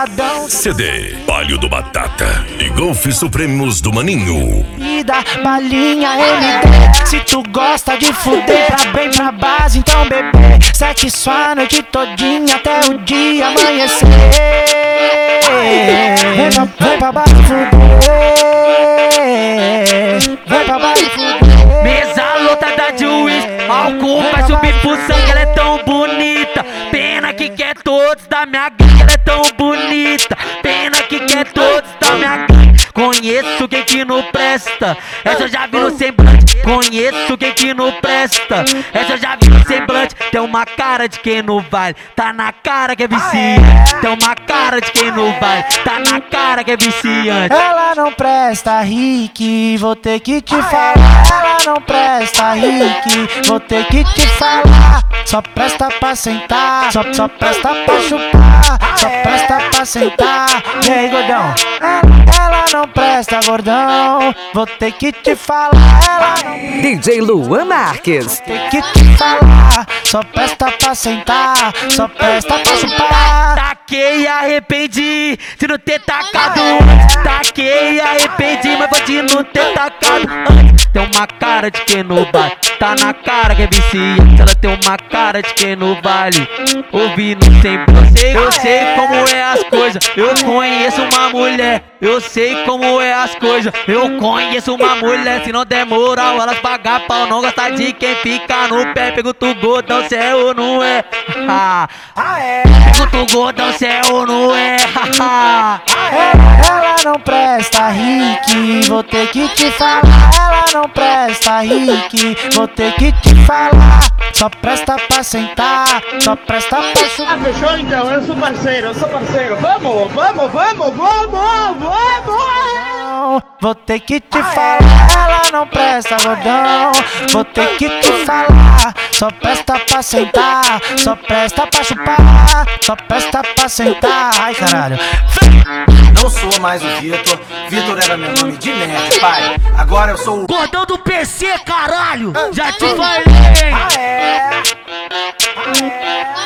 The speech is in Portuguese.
safadão. CD, Palio do Batata e Golfe Supremos do Maninho. E da balinha MD. Se tu gosta de fuder, pra bem pra base, então bebê. Sexo a noite todinha até o dia amanhecer. Vem pra baixo fuder. Vem pra baixo fuder. Mesa lotada de uísque, álcool vai subir pro sangue, ela é tão bonita. Pena que quer todos da minha gangue, ela é tão bonita. Pena que quer todos da minha gangue. Conheço quem que não presta, essa eu já vi no semblante. Conheço quem que não presta, essa eu já vi no semblante. Tem uma cara de quem não vale, tá na cara que é viciante. Tem uma cara de quem não vale, tá na cara que é viciante. Ela não presta, Rick, vou ter que te falar. Ela não presta, Rick, vou ter que te falar. Só presta pra sentar, só presta pra chupar, só presta pra sentar. E aí, gordão? Ela não presta, gordão, vou ter que te falar. Ela não DJ Luan Marques. tem que te falar. Só presta pra sentar, só presta pra chupar. Taquei e arrependi de não ter tacado antes. Taquei e arrependi, mas vou de não ter tacado antes. Tem uma cara de quem não vale, tá na cara que é viciante. Ela tem uma cara de quem não vale, ouvindo sempre. Eu sei como é as coisas, eu conheço uma mulher. Eu sei como é as coisas, eu conheço uma mulher. Se não der moral, elas pagam pau. Não gosta de quem fica no pé. Pergunta o gordão se é ou não é. Pergunta o gordão se é ou não é. Ela não presta, Rick, vou ter que te falar. Ela não presta, Rick, vou ter que te falar. Só presta pra sentar, só presta pra chupar. Fechou então, eu sou parceiro. Vamos! Vou ter que te falar. Ela não presta, gordão, vou ter que te falar. Só presta pra sentar, só presta pra chupar, só presta pra sentar. Ai, caralho. Não sou mais o Vitor, Vitor era meu nome de nerd, pai. Agora eu sou o Gordão do PC, caralho! Já te falei!